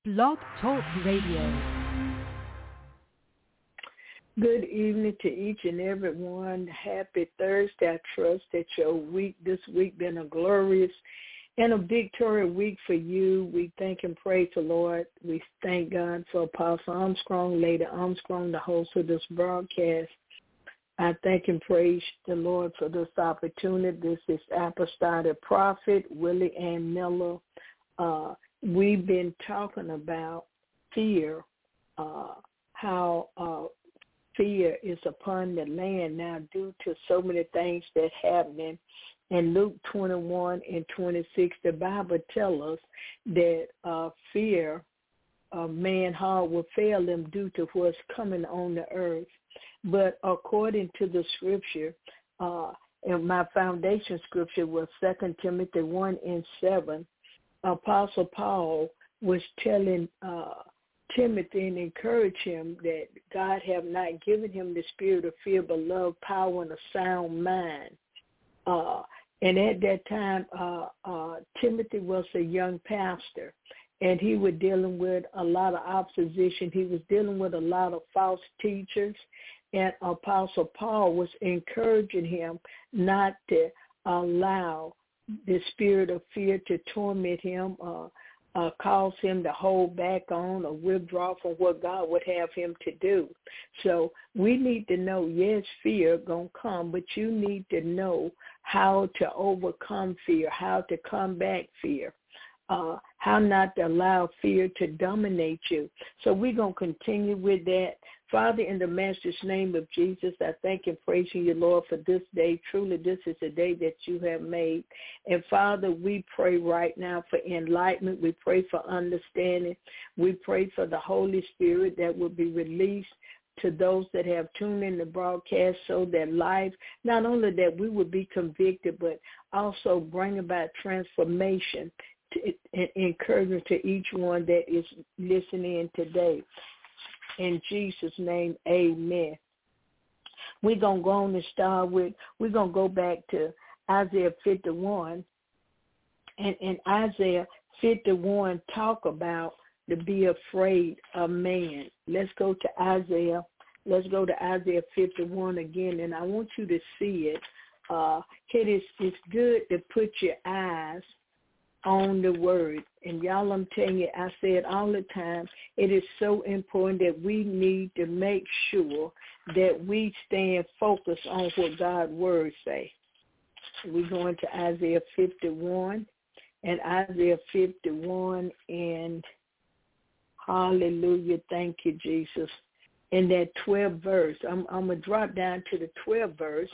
Blog Talk Radio. Good evening to each and every one. Happy Thursday. I trust that this week been a glorious and a victorious week for you. We thank and praise the Lord. We thank God for Apostle Armstrong, Lady Armstrong, the host of this broadcast. I thank and praise the Lord for this opportunity. This is Apostolic Prophet Willie Ann Miller. We've been talking about fear, how fear is upon the land now due to so many things that happening. In Luke 21 and 26, the Bible tells us that fear of man's heart will fail them due to what's coming on the earth. But according to the scripture, and my foundation scripture was 2 Timothy 1 and 7, Apostle Paul was telling Timothy and encourage him that God have not given him the spirit of fear, but love, power, and a sound mind. And at that time, Timothy was a young pastor, and he was dealing with a lot of opposition. He was dealing with a lot of false teachers, and Apostle Paul was encouraging him not to allow the spirit of fear to torment him, cause him to hold back on or withdraw from what God would have him to do. So we need to know, yes, fear going to come, but you need to know how to overcome fear, how to combat fear, how not to allow fear to dominate you. So we're going to continue with that. Father, in the Master's name of Jesus, I thank and praise you, Lord, for this day. Truly, this is a day that you have made. And, Father, we pray right now for enlightenment. We pray for understanding. We pray for the Holy Spirit that will be released to those that have tuned in the broadcast so that life, not only that we would be convicted, but also bring about transformation and encouragement to each one that is listening today. In Jesus' name, amen. We're going to go on and start with, we're going to go back to Isaiah 51. And in Isaiah 51, talk about to be afraid of man. Let's go to Isaiah. Let's go to Isaiah 51 again, and I want you to see it. It's good to put your eyes on the word. And y'all, I'm telling you, I say it all the time, it is so important that we need to make sure that we stand focused on what God's word say. We're going to Isaiah 51, and Isaiah 51, and hallelujah, thank you, Jesus. In that 12th verse, I'm going to drop down to the 12th verse,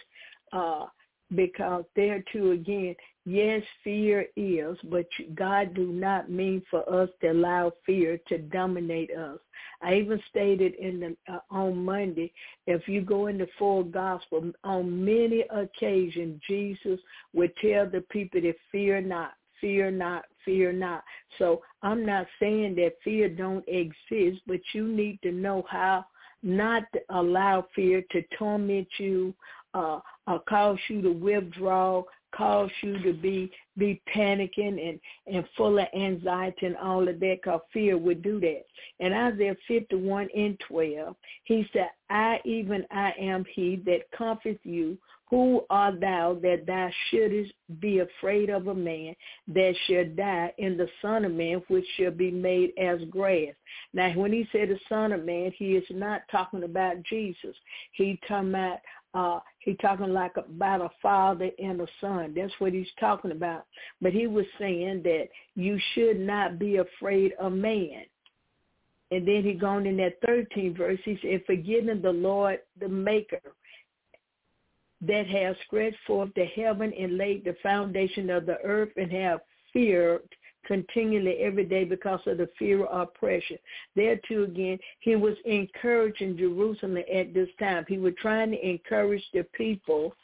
because there too, again, yes, fear is, but God do not mean for us to allow fear to dominate us. I even stated on Monday, if you go in the full gospel, on many occasions, Jesus would tell the people to fear not, fear not, fear not. So I'm not saying that fear don't exist, but you need to know how not to allow fear to torment you, cause you to withdraw, cause you to be panicking and full of anxiety and all of that, because fear would do that. In Isaiah 51 and 12, he said, I am he that comforteth you. Who art thou that thou shouldest be afraid of a man that shall die, in the Son of Man, which shall be made as grass? Now, when he said the Son of Man, he is not talking about Jesus. He talking about about a father and a son. That's what he's talking about. But he was saying that you should not be afraid of man. And then he gone in that 13th verse, he said, forgetting the Lord, the maker, that has stretched forth the heaven and laid the foundation of the earth, and have feared continually every day because of the fear of oppression. There too again, he was encouraging Jerusalem at this time. He was trying to encourage the people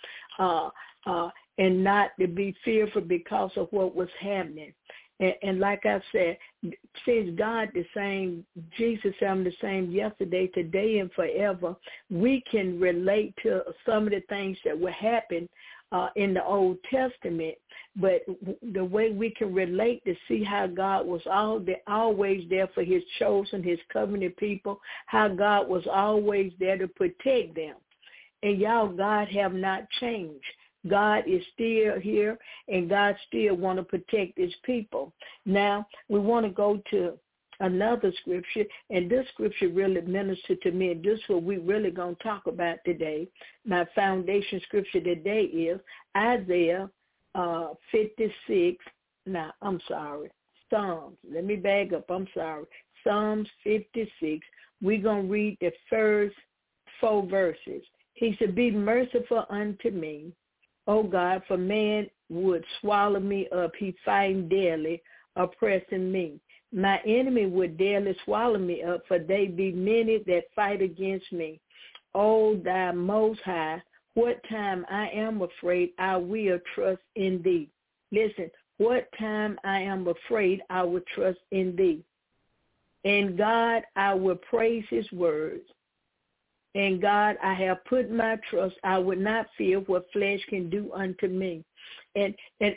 and not to be fearful because of what was happening. And like I said, since God the same, Jesus I'm the same yesterday, today, and forever, we can relate to some of the things that will happen in the Old Testament but the way we can relate to see how God was always there for his chosen, his covenant people, how God was always there to protect them. And y'all, God have not changed. God is still here, and God still want to protect his people. Now, we want to go to another scripture, and this scripture really ministered to me, and this is what we really going to talk about today. My foundation scripture today is Isaiah 56. Now, I'm sorry. Psalms. Let me back up. I'm sorry. Psalms 56. We're going to read the first 4 verses. He said, be merciful unto me, O God, for man would swallow me up. He fighting daily, oppressing me. My enemy would daily swallow me up, for they be many that fight against me. O thou most high, what time I am afraid, I will trust in thee. Listen, what time I am afraid, I will trust in thee. In God, I will praise his words. In God, I have put my trust. I would not fear what flesh can do unto me. And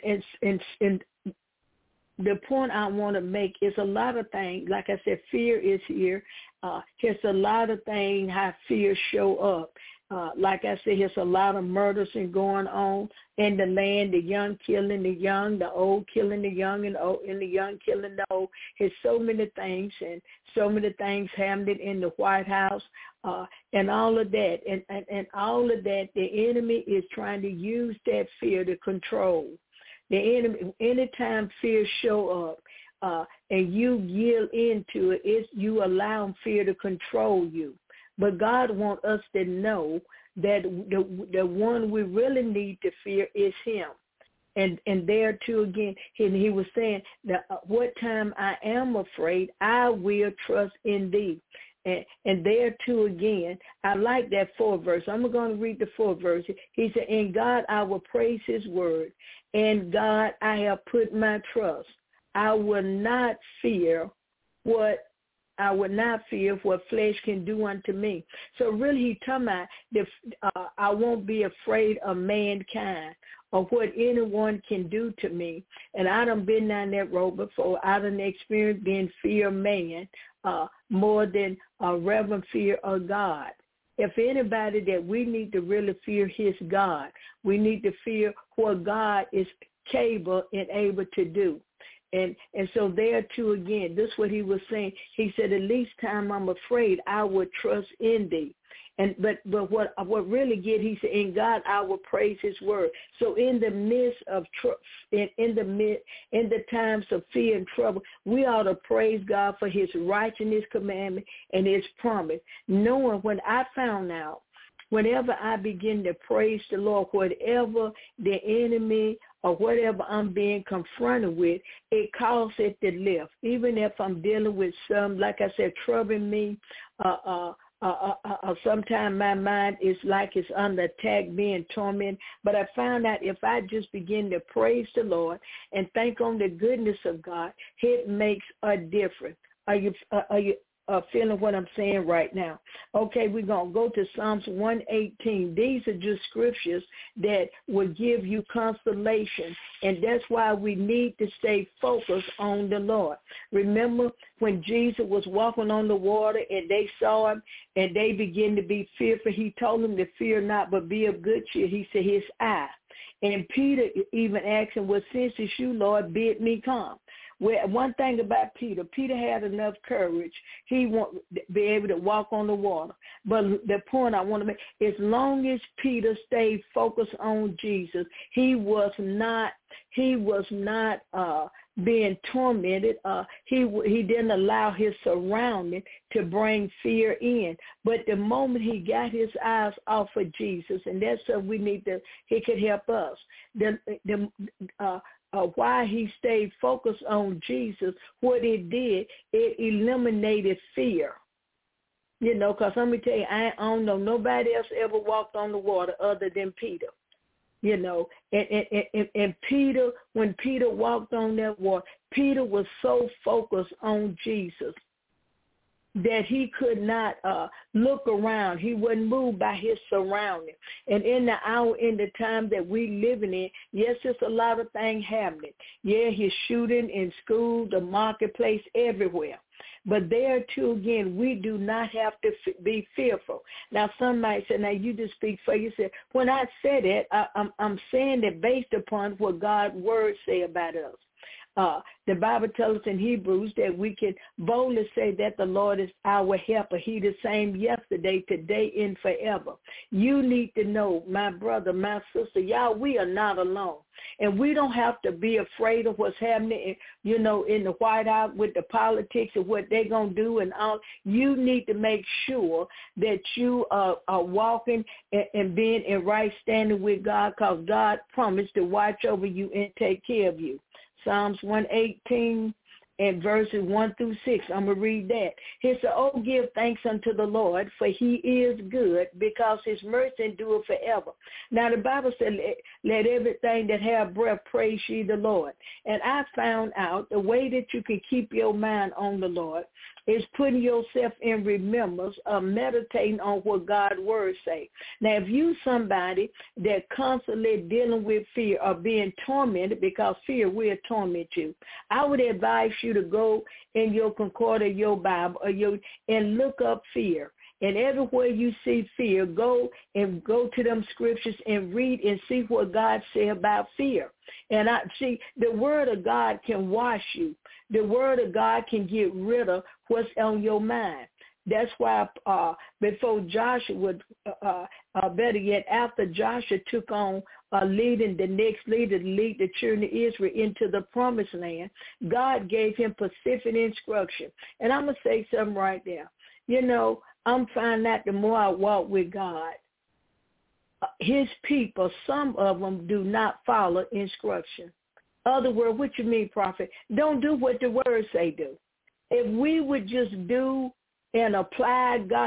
the point I want to make is a lot of things. Like I said, fear is here. There's a lot of things how fear show up. Like I said, there's a lot of murders going on in the land, the young killing the young, the old killing the young, and the young killing the old. There's so many things, and so many things happening in the White House, and all of that. And all of that, the enemy is trying to use that fear to control. The enemy, anytime fear show up and you yield into it, it's you allow fear to control you. But God wants us to know that the one we really need to fear is him. And there too again, he was saying that what time I am afraid, I will trust in thee. And there too again, I like that 4 verse. I'm going to read the 4 verse. He said, in God I will praise his word. In God I have put my trust. I will not fear what flesh can do unto me. So really he's talking about I won't be afraid of mankind or what anyone can do to me. And I done been down that road before. I done experienced being fear of man more than a reverent fear of God. If anybody that we need to really fear his God, we need to fear what God is capable and able to do. And so there too again, this is what he was saying. He said, at least time I'm afraid, I would trust in thee. And but what really get, he said, in God I will praise his word. So in the midst of in the times of fear and trouble, we ought to praise God for his righteousness commandment and his promise. Knowing when I found out, whenever I begin to praise the Lord, whatever the enemy or whatever I'm being confronted with, it causes it to lift. Even if I'm dealing with some, like I said, troubling me, sometimes my mind is like it's under attack, being tormented. But I found out if I just begin to praise the Lord and think on the goodness of God, it makes a difference. Are you feeling what I'm saying right now? Okay, we're going to go to Psalms 118. These are just scriptures that will give you consolation, and that's why we need to stay focused on the Lord. Remember when Jesus was walking on the water and they saw him and they began to be fearful, he told them to fear not but be of good cheer. He said his eye. And Peter even asked him, well, since it's you, Lord, bid me come. Well, one thing about Peter had enough courage. He won't be able to walk on the water. But the point I want to make, as long as Peter stayed focused on Jesus, he was not being tormented. He didn't allow his surrounding to bring fear in. But the moment he got his eyes off of Jesus, and that's what we need to, he could help us. Why he stayed focused on Jesus, what it did, it eliminated fear. You know, because let me tell you, I don't know nobody else ever walked on the water other than Peter. You know, and Peter, when Peter walked on that water, Peter was so focused on Jesus. that he could not look around. He wasn't moved by his surroundings. And in the hour, in the time that we living in, yes, there's a lot of things happening. Yeah, he's shooting in school, the marketplace, everywhere. But there too, again, we do not have to be fearful. Now, some might say, now you just speak for yourself. When I said it, I'm saying that based upon what God's word say about us. The Bible tells us in Hebrews that we can boldly say that the Lord is our helper. He the same yesterday, today, and forever. You need to know, my brother, my sister, y'all, we are not alone. And we don't have to be afraid of what's happening, in the White House with the politics of what they're going to do and all. You need to make sure that you are walking and being in right standing with God, because God promised to watch over you and take care of you. Psalms 118 and verses 1 through 6. I'm going to read that. He said, oh, give thanks unto the Lord, for he is good, because his mercy endureth forever. Now, the Bible said, let everything that have breath praise ye the Lord. And I found out the way that you can keep your mind on the Lord is putting yourself in remembrance of meditating on what God's word say. Now, if you somebody that constantly dealing with fear or being tormented, because fear will torment you, I would advise you to go in your Concord or your Bible and look up fear. And everywhere you see fear, go to them scriptures and read and see what God said about fear. And I see the word of God can wash you. The word of God can get rid of what's on your mind. That's why before Joshua, better yet, after Joshua took on leading the next leader to lead the children of Israel into the promised land, God gave him specific instruction. And I'm going to say something right there. I'm finding out the more I walk with God, his people, some of them do not follow instruction. Other words, what you mean, prophet? Don't do what the word say do. If we would just do and apply God,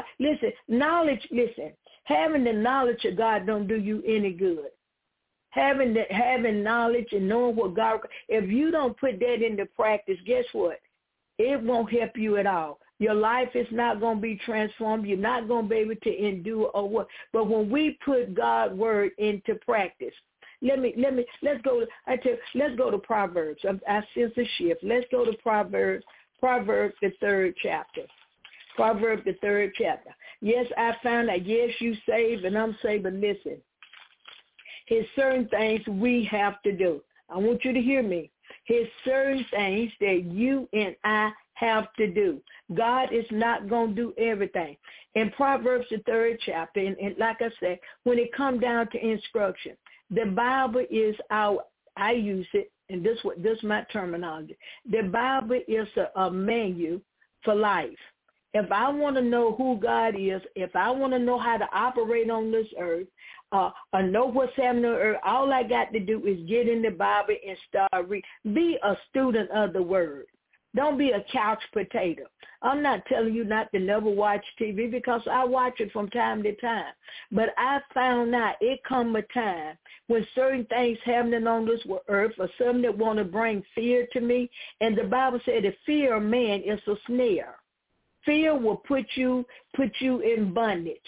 having the knowledge of God don't do you any good. Having knowledge and knowing what God, if you don't put that into practice, guess what? It won't help you at all. Your life is not going to be transformed. You're not going to be able to endure or what. But when we put God's word into practice, let's go to Proverbs. I sense a shift. Let's go to Proverbs, the 3rd chapter. Proverbs, the 3rd chapter. Yes, I found that, yes, you saved and I'm saved, but listen. There's certain things we have to do. I want you to hear me. There's certain things that you and I have to do. God is not going to do everything. In Proverbs, the 3rd chapter, and like I said, when it comes down to instruction, the Bible is I use it, and this is my terminology. The Bible is a menu for life. If I want to know who God is, if I want to know how to operate on this earth, or know what's happening on earth, all I got to do is get in the Bible and start reading. Be a student of the word. Don't be a couch potato. I'm not telling you not to never watch TV, because I watch it from time to time. But I found out it come a time when certain things happening on this earth or something that want to bring fear to me. And the Bible said the fear of man is a snare. Fear will put you in bondage.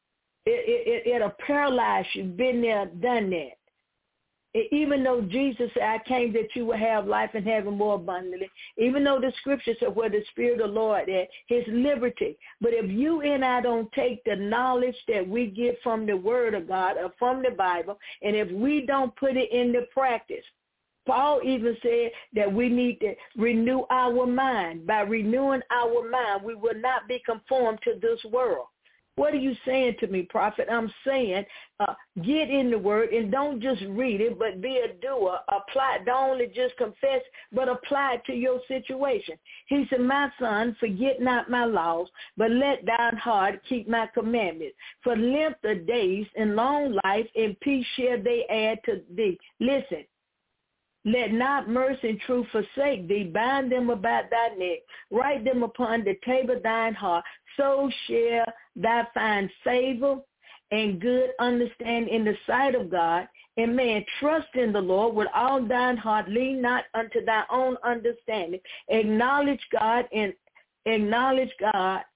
It'll paralyze you. Been there, done that. Even though Jesus said, I came that you will have life and have it more abundantly, even though the scripture said where the Spirit of the Lord is, his liberty. But if you and I don't take the knowledge that we get from the word of God or from the Bible, and if we don't put it into practice, Paul even said that we need to renew our mind. By renewing our mind, we will not be conformed to this world. What are you saying to me, prophet? I'm saying get in the word and don't just read it, but be a doer. Apply it. Don't only just confess, but apply it to your situation. He said, my son, forget not my laws, but let thine heart keep my commandments. For length of days and long life and peace shall they add to thee. Listen. Let not mercy and truth forsake thee. Bind them about thy neck. Write them upon the table of thine heart. So shall thou find favor and good understanding in the sight of God. And man, trust in the Lord with all thine heart. Lean not unto thy own understanding. Acknowledge God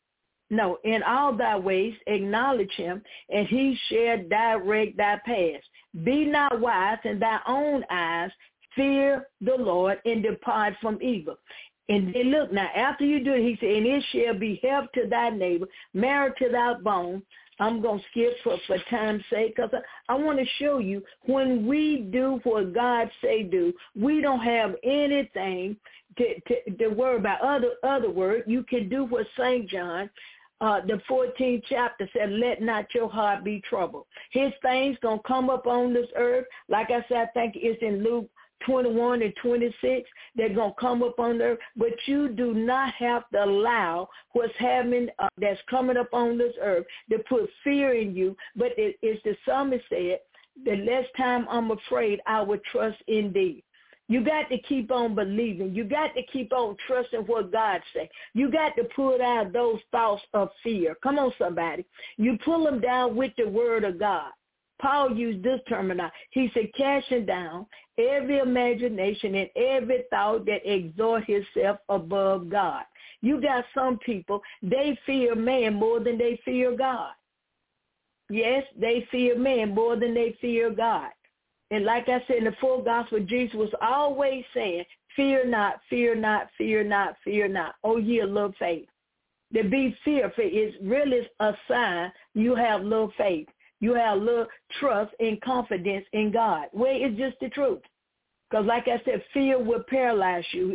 No, in all thy ways acknowledge him, and he shall direct thy paths. Be not wise in thy own eyes. Fear the Lord and depart from evil. And then look now, after you do it, he said, and it shall be health to thy neighbor, marrow to thy bone. I'm going to skip for time's sake because I want to show you when we do what God say do, we don't have anything to worry about. Other word, you can do what St. John, the 14th chapter said, let not your heart be troubled. His things going to come up on this earth. Like I said, I think it's in Luke 21 and 26, they're going to come up on there, but you do not have to allow what's happening that's coming up on this earth to put fear in you. But it's the psalmist said, the less time I'm afraid, I will trust in thee. You got to keep on believing. You got to keep on trusting what God says. You got to put out those thoughts of fear. Come on, somebody. You pull them down with the word of God. Paul used this terminology. He said, casting down every imagination and every thought that exhort himself above God. You got some people, they fear man more than they fear God. Yes, they fear man more than they fear God. And like I said in the full gospel, Jesus was always saying, fear not, fear not, fear not, fear not. Oh, ye of little faith. To be fearful is really a sign you have little faith. You have little trust and confidence in God. Well, it's just the truth. Because like I said, fear will paralyze you.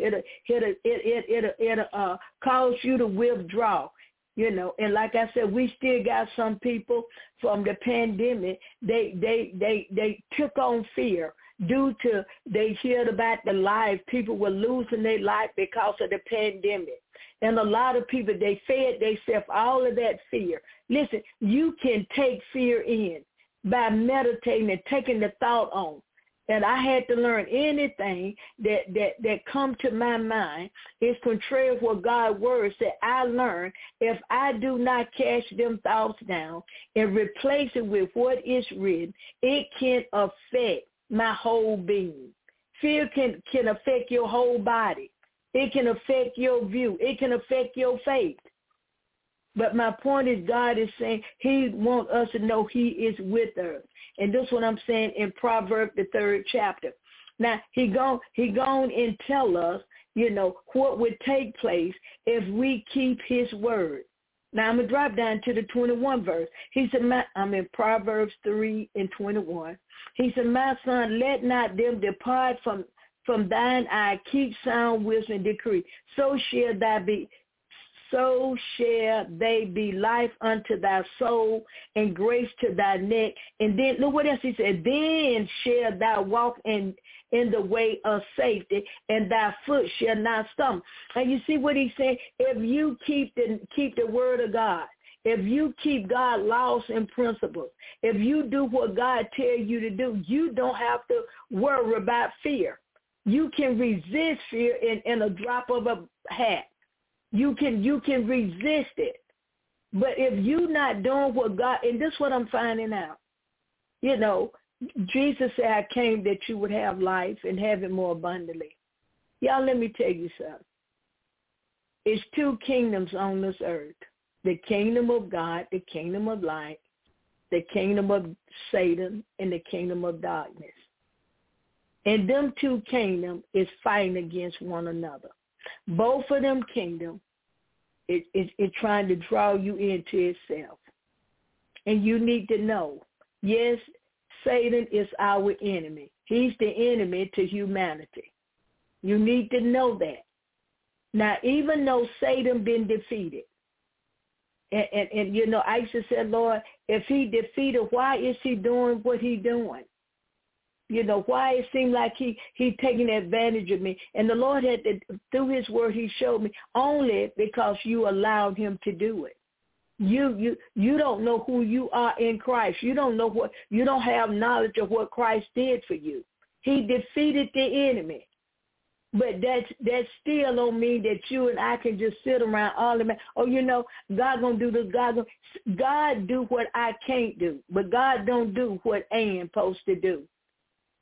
It'll cause you to withdraw, you know. And like I said, we still got some people from the pandemic, they took on fear due to they heard about the life. People were losing their life because of the pandemic. And a lot of people, they fed themselves all of that fear. Listen, you can take fear in by meditating and taking the thought on. And I had to learn anything that come to my mind is contrary to what God's word said. I learned if I do not cast them thoughts down and replace it with what is written, it can affect my whole being. Fear can affect your whole body. It can affect your view. It can affect your faith. But my point is God is saying he wants us to know he is with us. And this is what I'm saying in Proverbs, the 3rd chapter. Now, he gone and tell us, you know, what would take place if we keep his word. Now, I'm going to drop down to the 21 verse. He said, I'm in Proverbs 3 and 21. He said, my son, let not them depart from thine eye, keep sound wisdom and decree. So shall they be life unto thy soul and grace to thy neck. And then, look what else he said. Then shall thou walk in the way of safety, and thy foot shall not stumble. And you see what he said? If you keep the word of God, if you keep God's laws and principles, if you do what God tells you to do, you don't have to worry about fear. You can resist fear in a drop of a hat. You can resist it. But if you're not doing what God, and this is what I'm finding out, you know, Jesus said, I came that you would have life and have it more abundantly. Y'all, let me tell you something. It's two kingdoms on this earth. The kingdom of God, the kingdom of light, the kingdom of Satan, and the kingdom of darkness. And them two kingdoms is fighting against one another. Both of them kingdoms is trying to draw you into itself. And you need to know, yes, Satan is our enemy. He's the enemy to humanity. You need to know that. Now, even though Satan been defeated, and you know, I used to say, Lord, if he defeated, why is he doing what he doing? You know, why it seemed like he taking advantage of me. And the Lord had to, through his word, he showed me only because you allowed him to do it. You don't know who you are in Christ. You don't know you don't have knowledge of what Christ did for you. He defeated the enemy. But that still don't mean that you and I can just sit around all the time. Oh, you know, God gonna do this. God do what I can't do, but God don't do what I am supposed to do.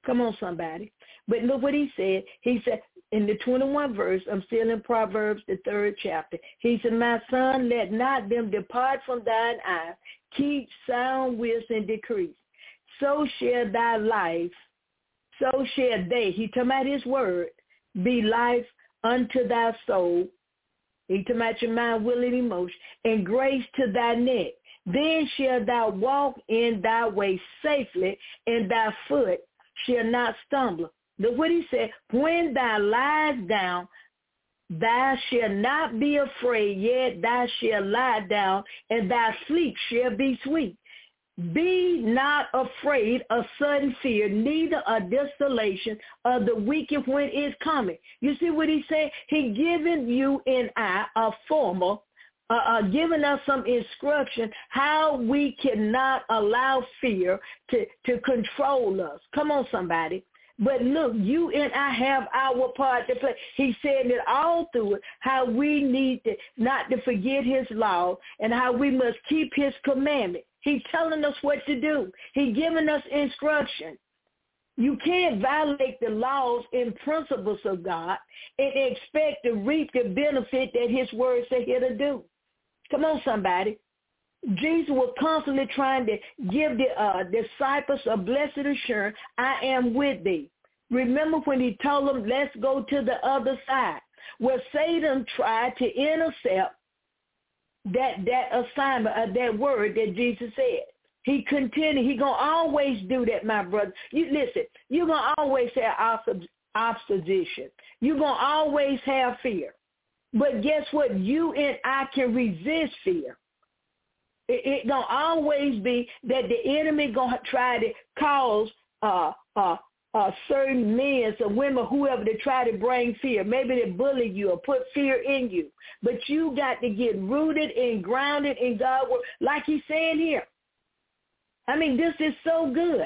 Come on, somebody. But look what he said. He said in the 21st verse, I'm still in Proverbs, the 3rd chapter. He said, my son, let not them depart from thine eyes. Keep sound wisdom and decrease. So shall thy life, so shall they, he talking about his word, be life unto thy soul. He talking about your mind, will, and emotion, and grace to thy neck. Then shall thou walk in thy way safely, and thy foot shall not stumble. Look what he said. When thou liest down, thou shalt not be afraid, yet thou shalt lie down, and thy sleep shall be sweet. Be not afraid of sudden fear, neither a desolation of the wicked when it's coming. You see what he said? He given you and I a formal, giving us some instruction how we cannot allow fear to control us. Come on, somebody. But look, you and I have our part to play. He said it all through it, how we need to not to forget his law and how we must keep his commandment. He's telling us what to do. He's giving us instruction. You can't violate the laws and principles of God and expect to reap the benefit that his word said here to do. Come on, somebody. Jesus was constantly trying to give the disciples a blessed assurance, I am with thee. Remember when he told them, let's go to the other side. Well, Satan tried to intercept that assignment of that word that Jesus said. He continued. He going to always do that, my brother. You listen, you're going to always have opposition. You're going to always have fear. But guess what? You and I can resist fear. It going to always be that the enemy going to try to cause certain men or women, whoever, to try to bring fear. Maybe they bully you or put fear in you. But you got to get rooted and grounded in God's word, like he's saying here. I mean, this is so good.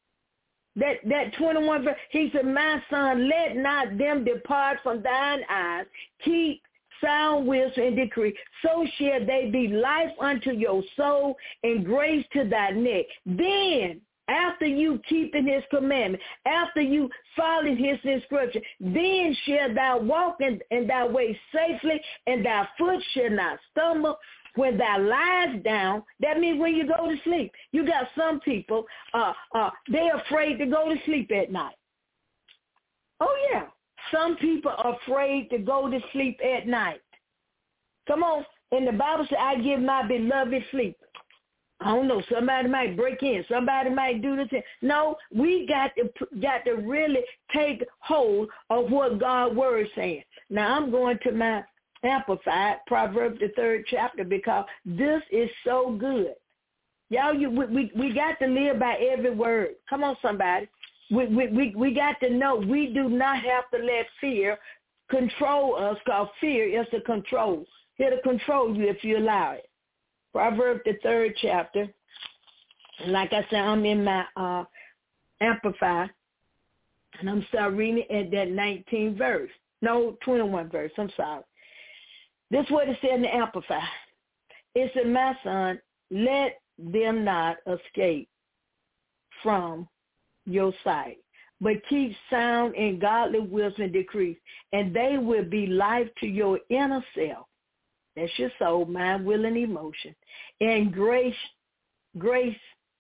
That 21 verse, he said, my son, let not them depart from thine eyes. Keep sound wisdom and decree. So shall they be life unto your soul and grace to thy neck. Then, after you keeping his commandment, after you following his instruction, then shall thou walk in thy way safely, and thy foot shall not stumble. When thou lies down, that means when you go to sleep. You got some people, they're afraid to go to sleep at night. Oh, yeah. Some people are afraid to go to sleep at night. Come on. And the Bible says, I give my beloved sleep. I don't know. Somebody might break in. Somebody might do this. No, we got to really take hold of what God's word is saying. Now, I'm going to my Amplified, Proverbs, the 3rd chapter, because this is so good. Y'all, we got to live by every word. Come on, somebody. We got to know we do not have to let fear control us, because fear is to control. It'll control you if you allow it. Proverbs, the 3rd chapter. And like I said, I'm in my Amplified, and I'm start reading at that 19th verse. No, 21 verse. I'm sorry. This is what it said in the Amplified. It said, my son, let them not escape from your sight, but keep sound and godly wisdom and decrees, and they will be life to your inner self. That's your soul, mind, will, and emotion, and gracious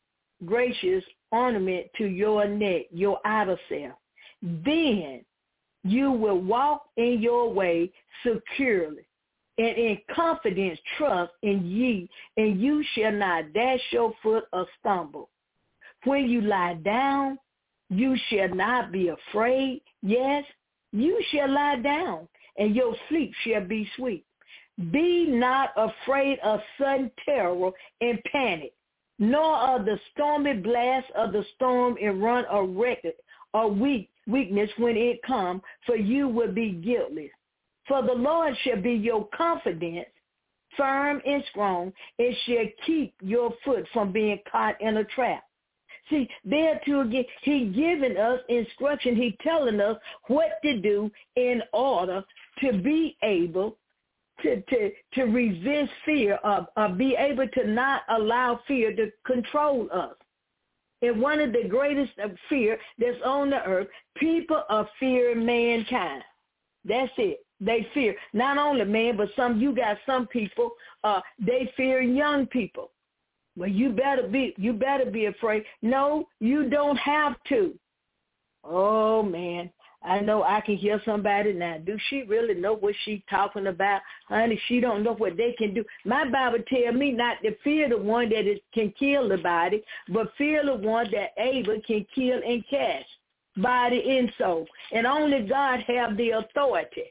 ornament to your neck, your outer self. Then you will walk in your way securely, and in confidence trust in ye, and you shall not dash your foot or stumble. When you lie down, you shall not be afraid. Yes, you shall lie down, and your sleep shall be sweet. Be not afraid of sudden terror and panic, nor of the stormy blast of the storm and run of record or weakness when it comes, for you will be guiltless. For the Lord shall be your confidence, firm and strong, and shall keep your foot from being caught in a trap. See, there too again, he giving us instruction. He telling us what to do in order to be able to resist fear, or be able to not allow fear to control us. And one of the greatest of fear that's on the earth, people are fearing mankind. That's it. They fear not only man, but you got some people, they fear young people. Well, you better be afraid. No, you don't have to. Oh man, I know I can hear somebody now. Do she really know what she's talking about? Honey, she don't know what they can do. My Bible tells me not to fear the one that can kill the body, but fear the one that able can kill and cast body and soul. And only God have the authority.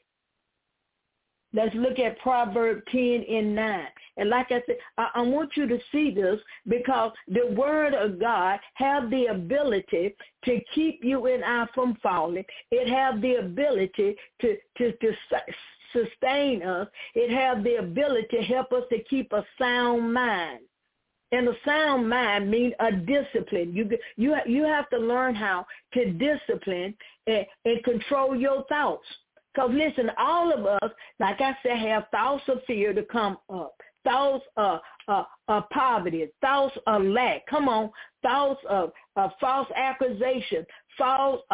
Let's look at Proverbs 10:9. And like I said, I want you to see this because the word of God have the ability to keep you and I from falling. It have the ability to sustain us. It have the ability to help us to keep a sound mind. And a sound mind means a discipline. You have to learn how to discipline and control your thoughts. Because listen, all of us, like I said, have thoughts of fear to come up. Thoughts of poverty, thoughts of lack. Come on, thoughts of false accusation, false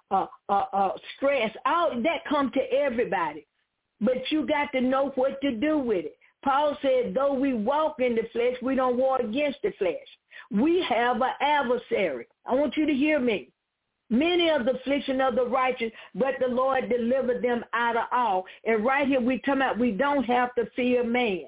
stress. All that come to everybody. But you got to know what to do with it. Paul said, though we walk in the flesh, we don't war against the flesh. We have an adversary. I want you to hear me. Many of the affliction of the righteous, but the Lord delivered them out of all. And right here we come out, we don't have to fear man.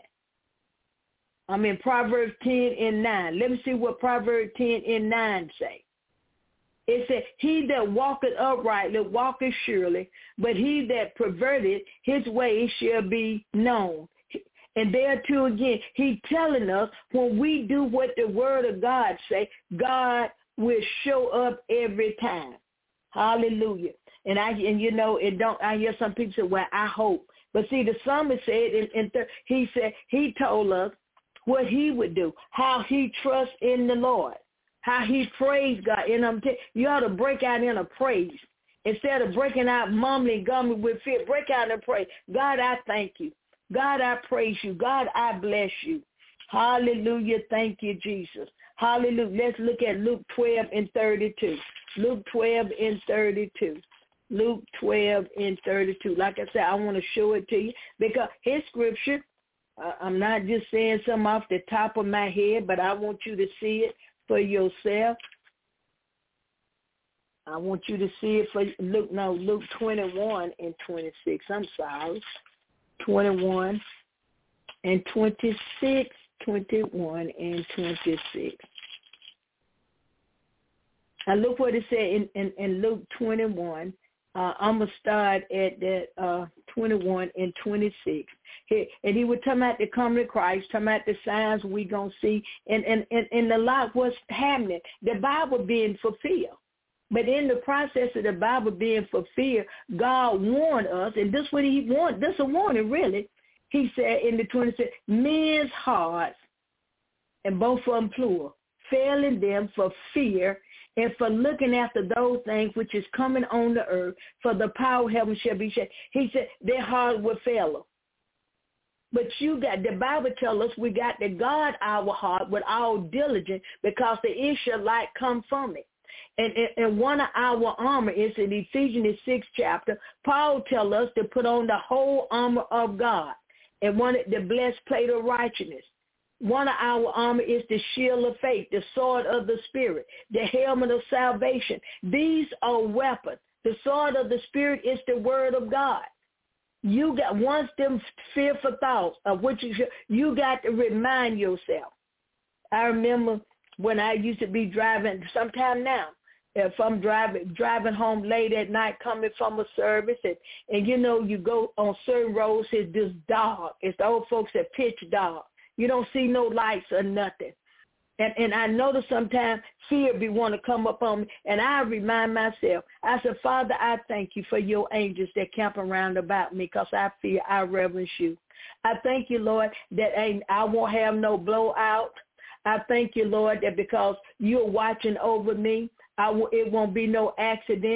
I'm in Proverbs 10:9. Let me see what Proverbs 10:9 say. It said, he that walketh uprightly walketh surely, but he that perverted his way shall be known. And there too again, he telling us when we do what the word of God say, God will show up every time. Hallelujah. And I hear some people say, well, I hope. But see, the psalmist said, he told us what he would do, how he trusts in the Lord, how he praised God. And you ought to break out in a praise. Instead of breaking out mumbling, gumming with fear, break out and pray. God, I thank you. God, I praise you. God, I bless you. Hallelujah. Thank you, Jesus. Hallelujah. Let's look at Luke 12:32. Luke 12:32. Luke 12:32. Like I said, I want to show it to you because his scripture, I'm not just saying something off the top of my head, but I want you to see it for yourself. I want you to see it for Luke 21:26. I'm sorry. 21 and 26. 21 and 26. Now look what it said in Luke 21. I'm going to start at that 21 and 26. And he was talking about the coming of Christ, talking about the signs we going to see, and a lot what's happening. The Bible being fulfilled. But in the process of the Bible being fulfilled, God warned us, and this is what he warned. This is a warning, really. He said in the 26, men's hearts, and both of them plural, failing them for fear and for looking after those things which is coming on the earth, for the power of heaven shall be shaken. He said their heart will fail them. But the Bible tells us we got to guard our heart with all diligence because the Israelite come from it. And one of our armor is in Ephesians 6 chapter. Paul tells us to put on the whole armor of God and the blessed plate of righteousness. One of our armor is the shield of faith, the sword of the Spirit, the helmet of salvation. These are weapons. The sword of the Spirit is the word of God. You got, once them fearful thoughts of what you got to remind yourself. I remember when I used to be driving, sometime now, if I'm driving home late at night coming from a service, and you go on certain roads, it's just dark. It's the old folks that pitch dark. You don't see no lights or nothing. And I notice sometimes fear be want to come up on me, and I remind myself, I said, Father, I thank you for your angels that camp around about me because I fear, I reverence you. I thank you, Lord, that I won't have no blowout. I thank you, Lord, that because you're watching over me, it won't be no accident.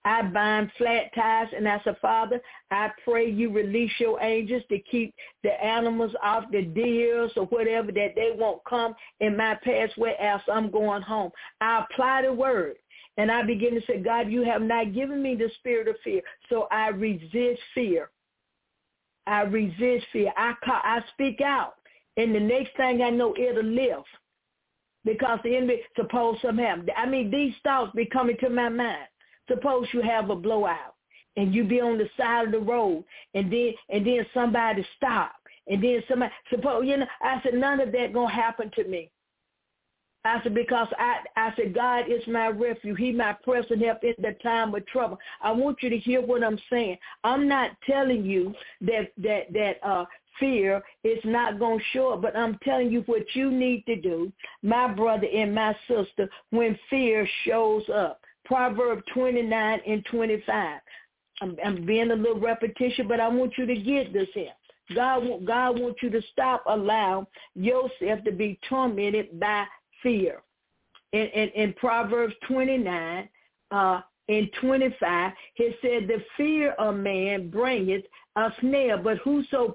I bind flat tires, and I said, Father, I pray you release your angels to keep the animals off the deers or whatever, that they won't come in my pathway as I'm going home. I apply the word, and I begin to say, God, you have not given me the spirit of fear, so I resist fear. I resist fear. I speak out, and the next thing I know, it'll live. Because the enemy, suppose something happen. I mean, these thoughts be coming to my mind. Suppose you have a blowout and you be on the side of the road, and then somebody stop, and then somebody, suppose, I said, none of that going to happen to me. I said, because I said, God is my refuge. He my present help in the time of trouble. I want you to hear what I'm saying. I'm not telling you that fear is not going to show up, but I'm telling you what you need to do, my brother and my sister, when fear shows up. Proverbs 29 and 25. I'm being a little repetition, but I want you to get this here. God wants you to stop allowing yourself to be tormented by fear. In Proverbs 29 and 25, it said, the fear of man bringeth a snare, but whoso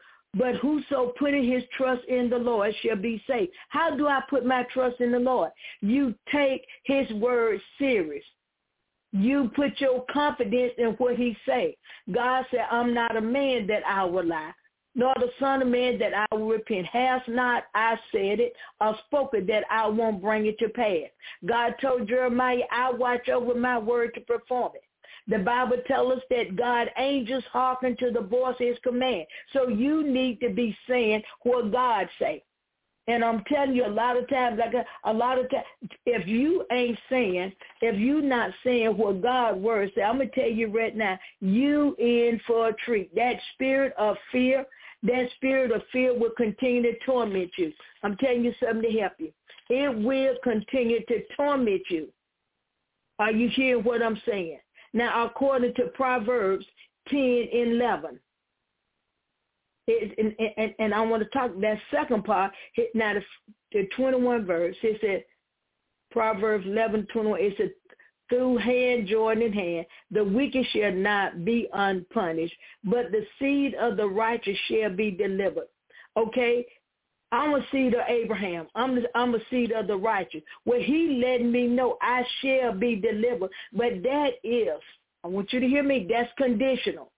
putteth his trust in the Lord shall be safe. How do I put my trust in the Lord? You take his word serious. You put your confidence in what he say. God said, I'm not a man that I will lie, nor the son of man that I will repent. Has not I said it, or spoken that I won't bring it to pass? God told Jeremiah, I watch over my word to perform it. The Bible tells us that God angels hearken to the voice of his command. So you need to be saying what God say. And I'm telling you, a lot of times, if you're not saying what God's word say, I'm going to tell you right now, you in for a treat. That spirit of fear will continue to torment you. I'm telling you something to help you. It will continue to torment you. Are you hearing what I'm saying? Now, according to Proverbs 10 and 11, and I want to talk that second part. Now, the 21 verse, it said, Proverbs 11:21, it said, through hand joined in hand, the wicked shall not be unpunished, but the seed of the righteous shall be delivered. Okay? I'm a seed of Abraham. I'm a seed of the righteous. Well, he let me know I shall be delivered. But that is, I want you to hear me, that's conditional.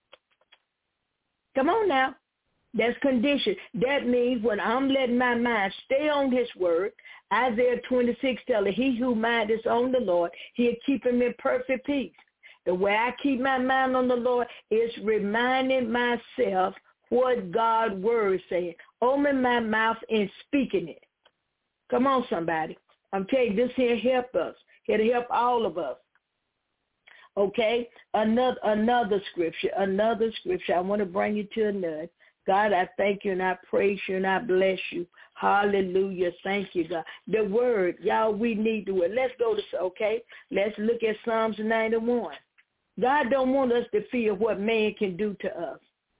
Come on now. That's condition. That means when I'm letting my mind stay on his word, Isaiah 26 tells it, he who mind is on the Lord, he'll keep him in perfect peace. The way I keep my mind on the Lord is reminding myself what God's word says. Open my mouth and speaking it. Come on, somebody. I'm telling you, this here help us. It'll help all of us. Okay? Another scripture. I want to bring you to another. God, I thank you and I praise you and I bless you. Hallelujah. Thank you, God. The word, y'all, we need the word. Let's go to, okay? Let's look at Psalms 91. God don't want us to fear what man can do to us.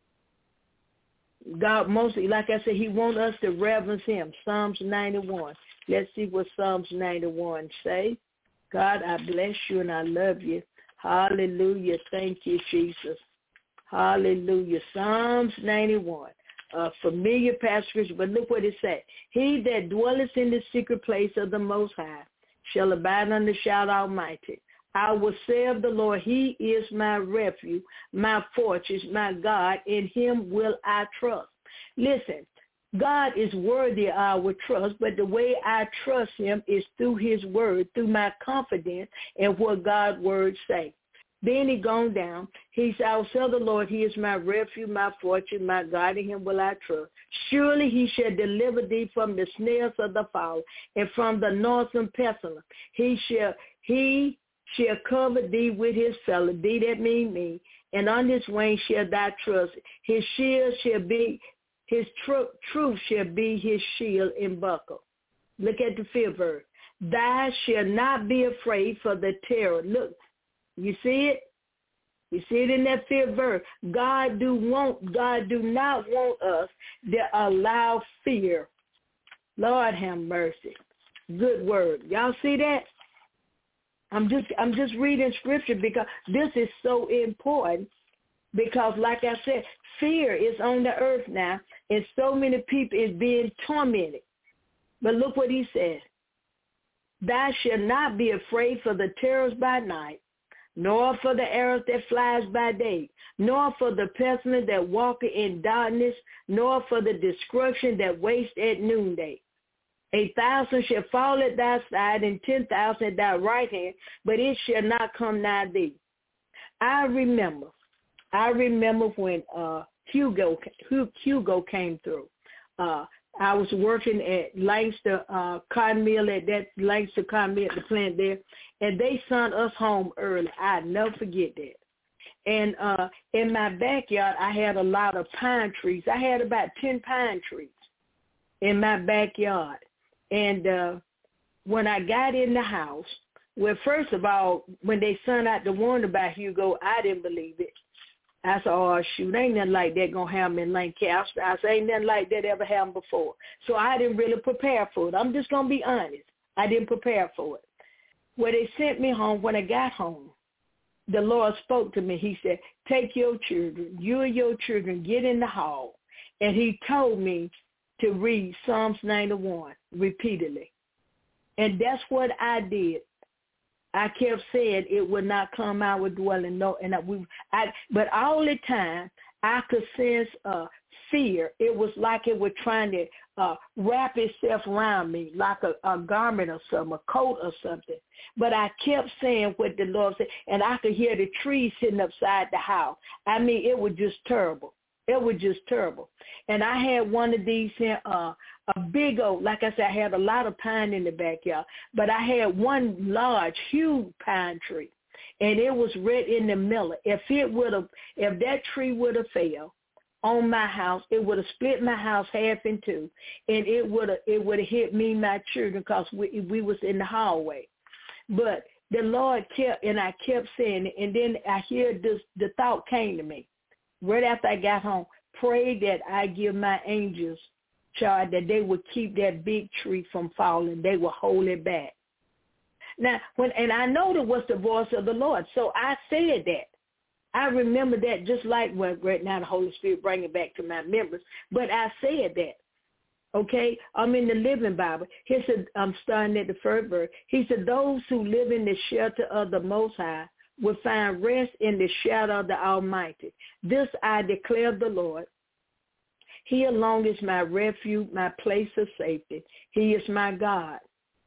God mostly, like I said, he wants us to reverence him. Psalms 91. Let's see what Psalms 91 say. God, I bless you and I love you. Hallelujah. Thank you, Jesus. Hallelujah. Psalms 91. A familiar passage, but look what it says. He that dwelleth in the secret place of the Most High shall abide under the shadow of Almighty. I will say of the Lord, he is my refuge, my fortress, my God. In him will I trust. Listen, God is worthy of our trust, but the way I trust him is through his word, through my confidence in what God's word say. Then he gone down. He said, I will say of the Lord, he is my refuge, my fortress, my God. In him will I trust. Surely he shall deliver thee from the snares of the fowler and from the noisome pestilence. He shall cover thee with his feathers, thee that mean me, and on his wings shall thy trust. His shield shall be, his truth shall be his shield and buckle. Look at the 5th verse. Thou shalt not be afraid for the terror. Look, you see it? You see it in that 5th verse. God do not want us to allow fear. Lord have mercy. Good word. Y'all see that? I'm just reading scripture because this is so important. Because like I said, fear is on the earth now, and so many people is being tormented. But look what he says. Thou shalt not be afraid for the terrors by night, nor for the arrows that flies by day, nor for the pestilence that walketh in darkness, nor for the destruction that wastes at noonday. 1,000 shall fall at thy side, and 10,000 at thy right hand, but it shall not come nigh thee. I remember when Hugo came through. I was working at Lancaster Cotton Mill, at that Lancaster Cotton Mill, the plant there, and they sent us home early. I'll never forget that. And in my backyard, I had a lot of pine trees. I had about 10 pine trees in my backyard. And when I got in the house, well, first of all, when they sent out the warning about Hugo, I didn't believe it. I said, oh, shoot, ain't nothing like that going to happen in Lancaster. I said, ain't nothing like that ever happened before. So I didn't really prepare for it. I'm just going to be honest. I didn't prepare for it. When they sent me home, when I got home, the Lord spoke to me. He said, take your children, you and your children, get in the hall. And he told me to read Psalms 91 repeatedly. And that's what I did. I kept saying it would not come out with dwelling. No, but all the time I could sense fear. It was like it was trying to wrap itself around me, like a garment or something, a coat or something. But I kept saying what the Lord said, and I could hear the trees sitting upside the house. I mean, it was just terrible. It was just terrible. And I had one of these here, a big oak. Like I said, I had a lot of pine in the backyard, but I had one large, huge pine tree, and it was right in the middle. If that tree would have fell on my house, it would have split my house half in two, and it would have hit me and my children because we was in the hallway. But the Lord kept, and I kept saying it, and then I hear the thought came to me right after I got home. Pray that I give my angels charge, that they would keep that big tree from falling. They will hold it back. Now, and I know that was the voice of the Lord, so I said that. I remember that just like when right now the Holy Spirit bring it back to my memories, but I said that. Okay, I'm in the Living Bible. He said, I'm starting at the first verse. He said, those who live in the shelter of the Most High will find rest in the shadow of the Almighty. This I declare the Lord. He alone is my refuge, my place of safety. He is my God.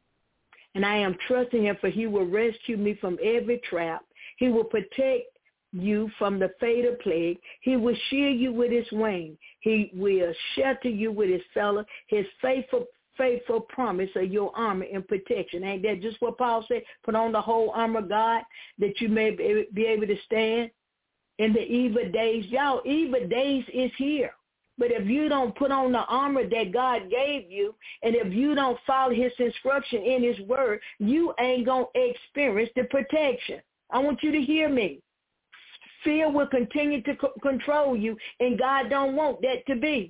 And I am trusting him, for he will rescue me from every trap. He will protect you from the fatal plague. He will shield you with his wing. He will shelter you with his fellow, his faithful promise of your armor and protection. Ain't that just what Paul said? Put on the whole armor of God that you may be able to stand in the evil days. Y'all, evil days is here. But if you don't put on the armor that God gave you, and if you don't follow his instruction in his word, you ain't going to experience the protection. I want you to hear me. Fear will continue to control you, and God don't want that to be.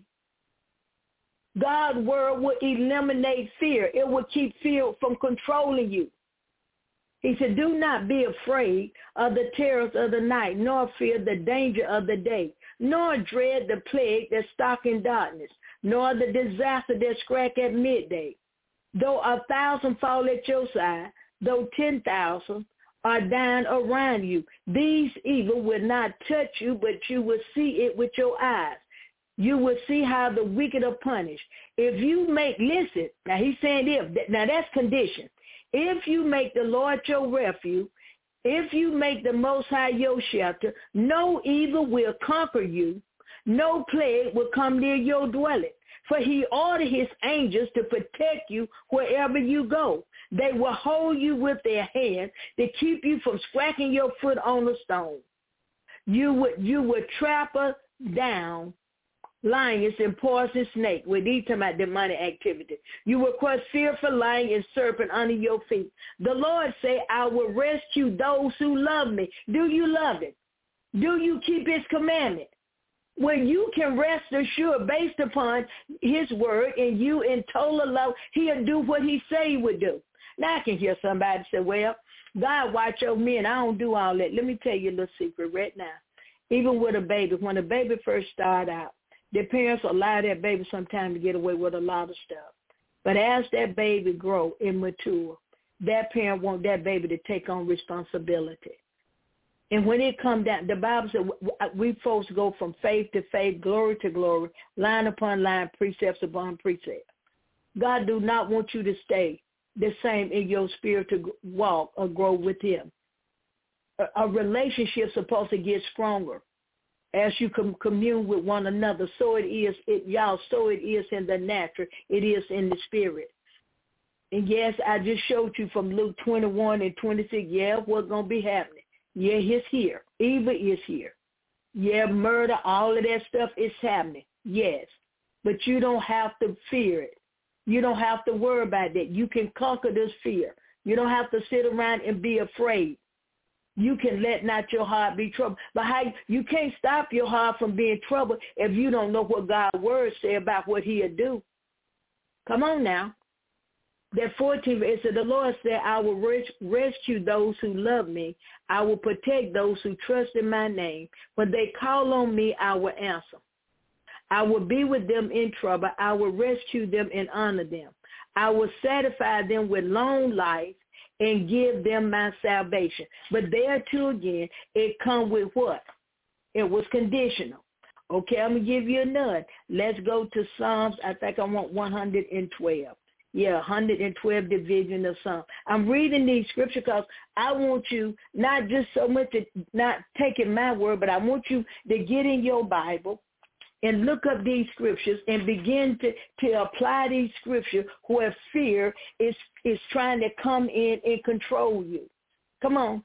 God's word will eliminate fear. It will keep fear from controlling you. He said, do not be afraid of the terrors of the night, nor fear the danger of the day, nor dread the plague that stalk in darkness, nor the disaster that strike at midday. Though 1,000 fall at your side, though 10,000 are dying around you, these evil will not touch you, but you will see it with your eyes. You will see how the wicked are punished. If you listen, now he's saying if, now that's condition. If you make the Lord your refuge, if you make the Most High your shelter, no evil will conquer you, no plague will come near your dwelling. For he ordered his angels to protect you wherever you go. They will hold you with their hands to keep you from striking your foot on a stone. You would trample down lions and poisonous snake. We're talking about demonic activity. You will crush fearful lion and serpent under your feet. The Lord say, I will rescue those who love me. Do you love him? Do you keep his commandment? Well, you can rest assured based upon his word and you in total love, he'll do what he say he would do. Now I can hear somebody say, well, God watch over me, and I don't do all that. Let me tell you a little secret right now. Even with a baby, when a baby first start out, their parents allow that baby sometimes to get away with a lot of stuff. But as that baby grow and mature, that parent want that baby to take on responsibility. And when it come down, the Bible said we folks go from faith to faith, glory to glory, line upon line, precepts upon precepts. God do not want you to stay the same in your spiritual walk or grow with him. A relationship supposed to get stronger as you commune with one another. So it is, so it is in the natural. It is in the spirit. And yes, I just showed you from Luke 21 and 26, yeah, what's going to be happening. Yeah, he's here. Evil is here. Yeah, murder, all of that stuff is happening. Yes. But you don't have to fear it. You don't have to worry about that. You can conquer this fear. You don't have to sit around and be afraid. You can let not your heart be troubled. But you can't stop your heart from being troubled if you don't know what God's word say about what he'll do. Come on now. That 14th, it said, the Lord said, I will rescue those who love me. I will protect those who trust in my name. When they call on me, I will answer. I will be with them in trouble. I will rescue them and honor them. I will satisfy them with long life and give them my salvation. But there too again, it come with what? It was conditional. Okay, I'm going to give you another. Let's go to Psalms. I think I want 112. Yeah, 112 division of Psalms. I'm reading these scriptures because I want you not just so much to not taking my word, but I want you to get in your Bible and look up these scriptures and begin to apply these scriptures where fear is trying to come in and control you. Come on.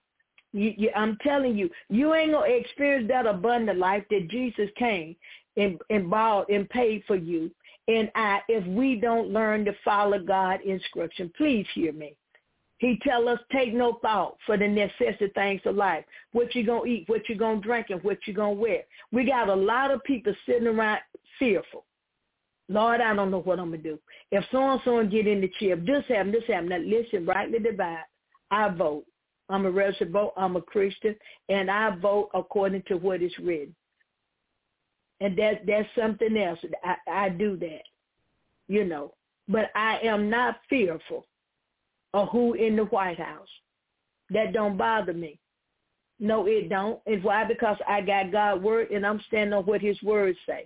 I'm telling you, you ain't going to experience that abundant life that Jesus came and bought and paid for you and if we don't learn to follow God's instruction. Please hear me. He tell us, take no thought for the necessary things of life. What you going to eat, what you going to drink, and what you going to wear. We got a lot of people sitting around fearful. Lord, I don't know what I'm going to do. If so-and-so get in the chair, this happened. Now listen, rightly divide. I vote. I'm a registered vote. I'm a Christian, and I vote according to what is written. And that's something else. I do that, you know. But I am not fearful of who in the White House. That don't bother me. No, it don't. And why? Because I got God's word, and I'm standing on what his words say.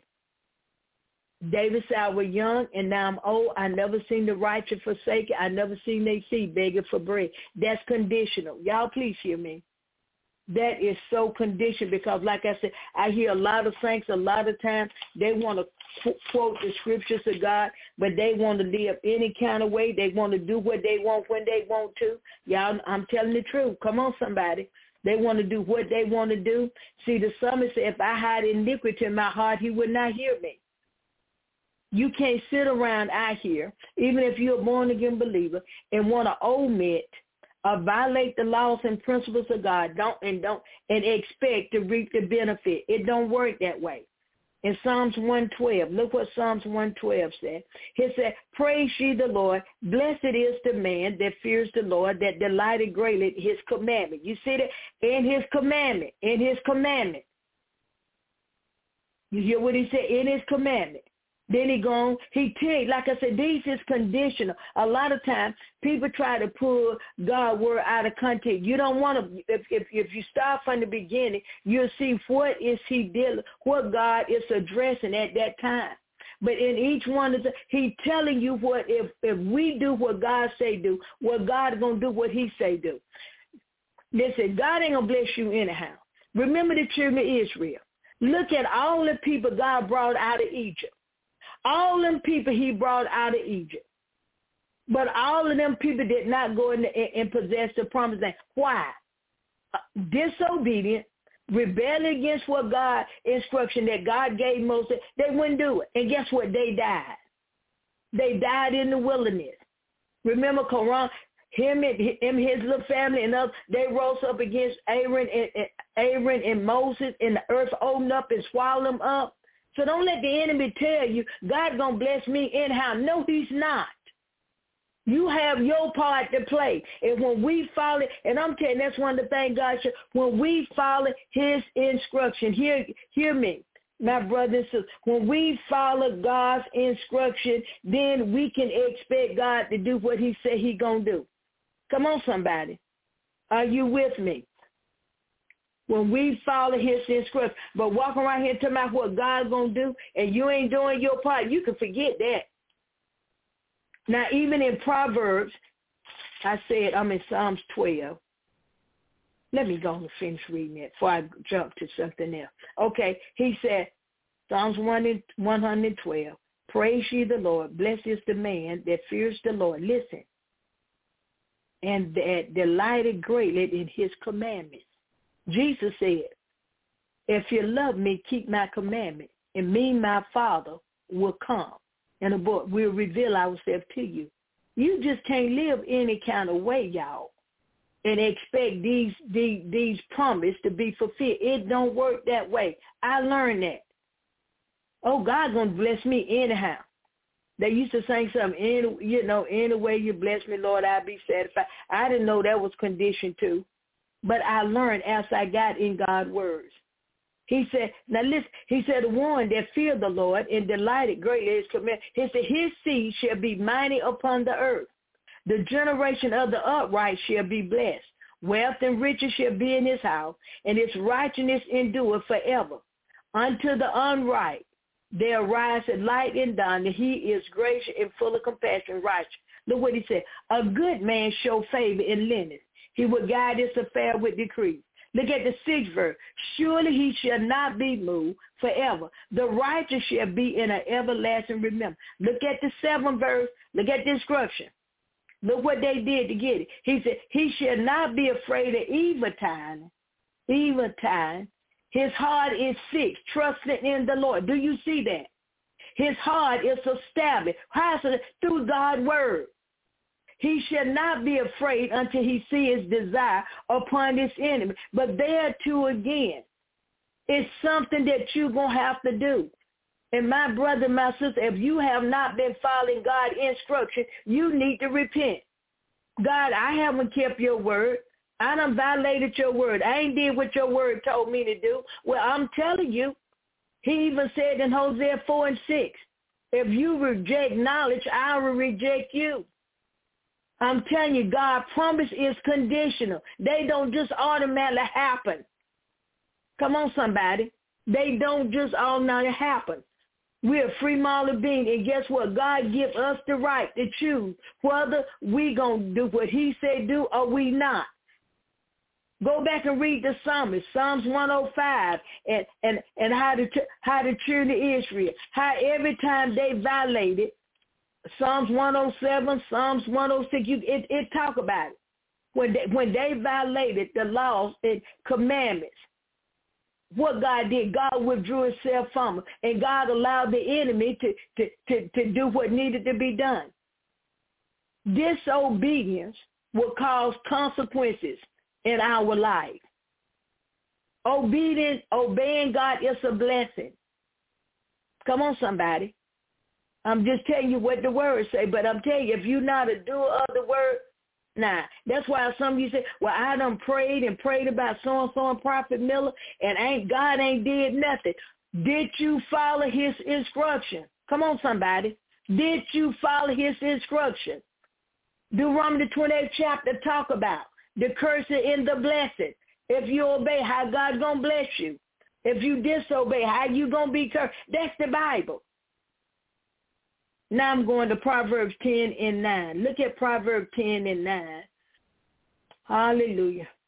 David said, I was young, and now I'm old. I never seen the righteous forsaken. I never seen their seed begging for bread. That's conditional. Y'all please hear me. That is so conditioned because, like I said, I hear a lot of saints a lot of times, they want to quote the scriptures of God, but they want to live any kind of way. They want to do what they want when they want to. Y'all, I'm telling the truth. Come on, somebody. They want to do what they want to do. See, the psalmist said, if I hide iniquity in my heart, he would not hear me. You can't sit around out here, even if you're a born-again believer, and want to omit violate the laws and principles of God, and expect to reap the benefit. It don't work that way. In Psalms 112, look what Psalms 112 said. He said, praise ye the Lord. Blessed is the man that fears the Lord, that delighted greatly in his commandment. You see that? In his commandment. You hear what he said? In his commandment. Then he gone, he tell you, like I said, these is conditional. A lot of times people try to pull God's word out of context. You don't want to, if you start from the beginning, you'll see what is he dealing, what God is addressing at that time. But in each one of he's telling you what, if we do what God say do, what God is going to do what he say do. Listen, God ain't going to bless you anyhow. Remember the children of Israel. Look at all the people God brought out of Egypt. All them people he brought out of Egypt. But all of them people did not go in and possess the promised land. Why? Disobedient, rebelling against what God instruction that God gave Moses. They wouldn't do it. And guess what? They died. They died in the wilderness. Remember Quran, him and his little family and others, they rose up against Aaron and Moses, and the earth opened up and swallowed them up. So don't let the enemy tell you, God's going to bless me anyhow. No, he's not. You have your part to play. And when we follow, and I'm telling you, that's one of the things God said, when we follow his instruction, hear me, my brothers and sisters, when we follow God's instruction, then we can expect God to do what he said he going to do. Come on, somebody. Are you with me? When we follow his instruction, but walking around here talking about what God's going to do, and you ain't doing your part, you can forget that. Now, even in Proverbs, I said, I'm in Psalms 12. Let me go and finish reading it before I jump to something else. Okay, he said, Psalms 112, praise ye the Lord, blessed is the man that fears the Lord. Listen, and that delighted greatly in his commandments. Jesus said, if you love me, keep my commandment, and me, my Father, will come. And we'll reveal ourselves to you. You just can't live any kind of way, y'all, and expect these promises to be fulfilled. It don't work that way. I learned that. Oh, God's going to bless me anyhow. They used to sing something, any way you bless me, Lord, I'll be satisfied. I didn't know that was conditioned too, but I learned as I got in God's words. He said, now listen, he said, the one that feared the Lord and delighted greatly in his command, he said, his seed shall be mighty upon the earth. The generation of the upright shall be blessed. Wealth and riches shall be in his house, and his righteousness endureth forever. Unto the unright there ariseth light and dawn, and he is gracious and full of compassion, righteous. Look what he said. A good man show favor in lending. He will guide his affair with decree. Look at the 6th verse. Surely he shall not be moved forever. The righteous shall be in an everlasting remembrance. Look at the 7th verse. Look at the instruction. Look what they did to get it. He said, he shall not be afraid of evil time. Evil time. His heart is fixed, trusting in the Lord. Do you see that? His heart is established. How is it? Through God's word. He shall not be afraid until he see his desire upon his enemy. But there too again, it's something that you're going to have to do. And my brother, my sister, if you have not been following God's instruction, you need to repent. God, I haven't kept your word. I done violated your word. I ain't did what your word told me to do. Well, I'm telling you, he even said in Hosea 4:6, if you reject knowledge, I will reject you. I'm telling you, God's promise is conditional. They don't just automatically happen. Come on, somebody. They don't just automatically happen. We're free-minded beings, and guess what? God gives us the right to choose whether we going to do what he said do or we not. Go back and read the Psalms, Psalms 105, and how the children of Israel, how every time they violated, Psalms 107, Psalms 106, it talk about it. When they violated the laws and commandments, what God did, God withdrew himself from them, and God allowed the enemy to do what needed to be done. Disobedience will cause consequences in our life. Obeying God is a blessing. Come on, somebody. I'm just telling you what the words say, but I'm telling you, if you're not a doer of the word, nah. That's why some of you say, well, I done prayed about so-and-so and Prophet Miller, and God ain't did nothing. Did you follow his instruction? Come on, somebody. Did you follow his instruction? Deuteronomy 28th chapter talk about the cursing and the blessing. If you obey, how God's going to bless you. If you disobey, how you going to be cursed. That's the Bible. Now I'm going to Proverbs 10:9. Look at Proverbs 10:9. Hallelujah.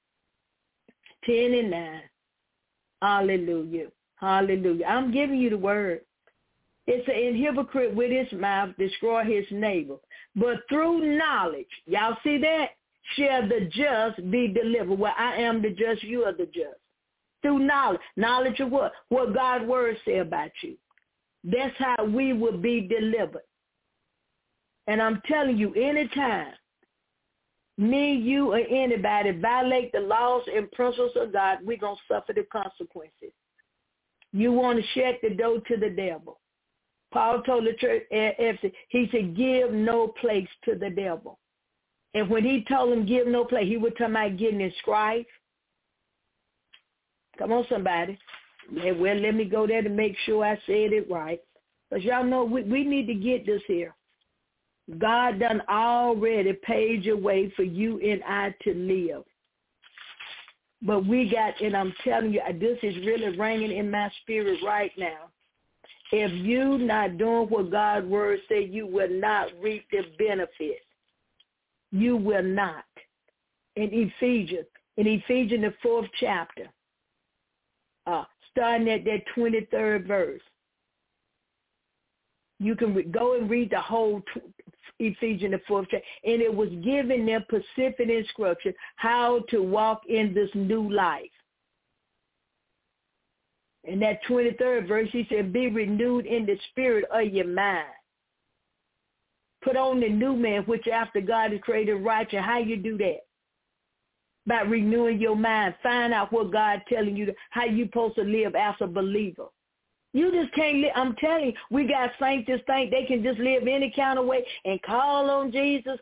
10:9. Hallelujah. Hallelujah. I'm giving you the word. It's an hypocrite with his mouth destroy his neighbor. But through knowledge, y'all see that? Shall the just be delivered. Well, I am the just, you are the just. Through knowledge. Knowledge of what? What God's word say about you. That's how we will be delivered. And I'm telling you, anytime me, you, or anybody violate the laws and principles of God, we're going to suffer the consequences. You want to shut the door to the devil. Paul told the church, he said, give no place to the devil. And when he told them give no place, he was talking about getting in strife. Come on, somebody. Yeah, well, let me go there to make sure I said it right. Because y'all know we need to get this here. God done already paid your way for you and I to live. But we got, and I'm telling you, this is really ringing in my spirit right now. If you not doing what God's word say, you will not reap the benefits. You will not. In Ephesians, the 4th chapter, starting at that 23rd verse, you can go and read the whole Ephesians, the 4th chapter, and it was given them specific instruction how to walk in this new life. In that 23rd verse, he said, be renewed in the spirit of your mind. Put on the new man, which after God is created righteous. How you do that? By renewing your mind. Find out what God's telling you, how you supposed to live as a believer. You just can't live. I'm telling you, we got saints that think they can just live any kind of way and call on Jesus.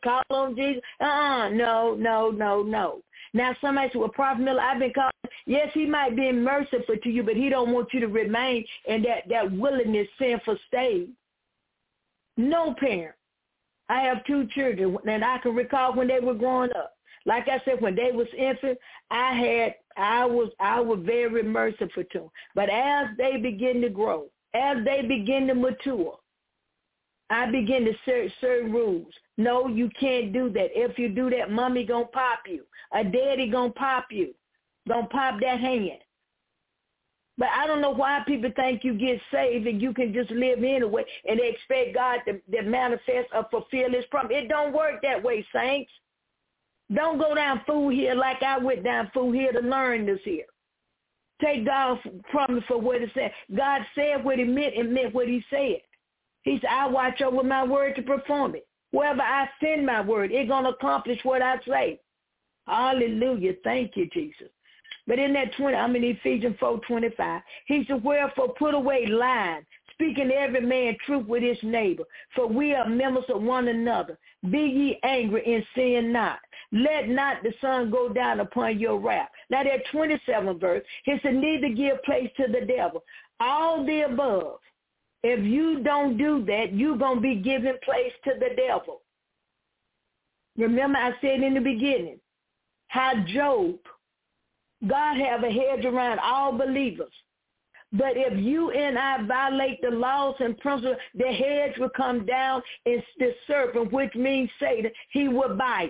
No. Now somebody said, well, Prophet Miller, I've been calling. Yes, he might be merciful to you, but he don't want you to remain in that willingness, sinful state. No parent. I have 2 children, and I can recall when they were growing up. Like I said, when they was infants, I was very merciful to them. But as they begin to grow, as they begin to mature, I begin to set certain rules. No, you can't do that. If you do that, mommy gonna pop you. A daddy gonna pop you. Gonna pop that hand. But I don't know why people think you get saved and you can just live anyway and they expect God to manifest or fulfill his promise. It don't work that way, saints. Don't go down Fool Hill like I went down Fool Hill to learn this here. Take God's promise for what it said. God said what he meant and meant what he said. He said, I watch over my word to perform it. Wherever I send my word, it's going to accomplish what I say. Hallelujah. Thank you, Jesus. But in that Ephesians 4:25, he said, wherefore put away lying, speaking every man truth with his neighbor, for we are members of one another. Be ye angry and sin not. Let not the sun go down upon your wrath. Now that 27th verse, he said, neither give place to the devil. All the above. If you don't do that, you're going to be giving place to the devil. Remember I said in the beginning, how Job, God have a hedge around all believers. But if you and I violate the laws and principles, the hedge will come down and the serpent, which means Satan, he will bite.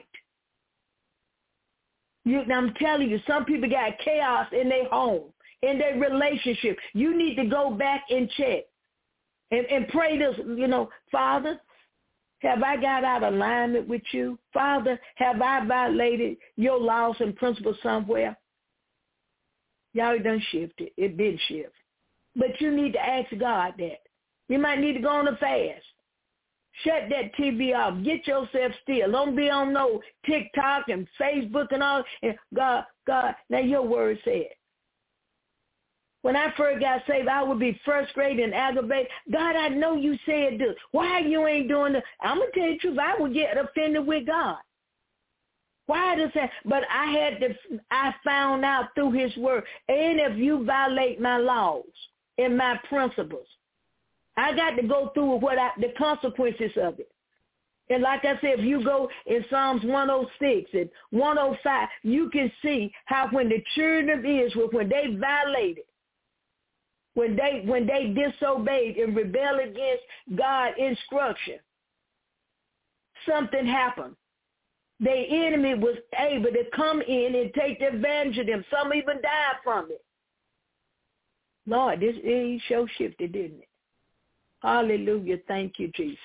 I'm telling you, some people got chaos in their home, in their relationship. You need to go back and check and pray this, Father, have I got out of alignment with you? Father, have I violated your laws and principles somewhere? Y'all done shifted. It did shift. But you need to ask God that. You might need to go on a fast. Shut that TV off. Get yourself still. Don't be on no TikTok and Facebook and all. And God, now your word said. When I first got saved, I would be frustrated and aggravated. God, I know you said this. Why you ain't doing this? I'm going to tell you the truth. I would get offended with God. Why does that? But I found out through his word. And if you violate my laws and my principles, I got to go through the consequences of it. And like I said, if you go in Psalms 106 and 105, you can see how when the children of Israel, when they violated, when they disobeyed and rebelled against God's instruction, something happened. The enemy was able to come in and take advantage of them. Some even died from it. Lord, he sure shifted, didn't it? Hallelujah. Thank you, Jesus.